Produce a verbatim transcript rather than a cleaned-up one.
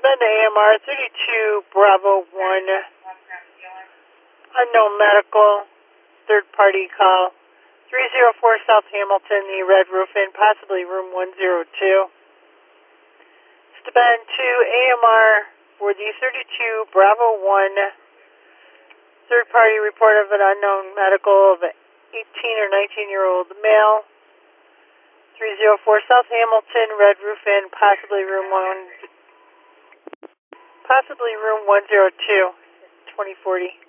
Bend A M R thirty-two Bravo one, unknown medical, third party call, three oh four South Hamilton, the Red Roof Inn, possibly room one oh two. Bend to A M R for the thirty-two Bravo one, third party report of an unknown medical of an eighteen or nineteen year old male, three oh four South Hamilton, Red Roof Inn, possibly room one. Possibly room one oh two, twenty forty.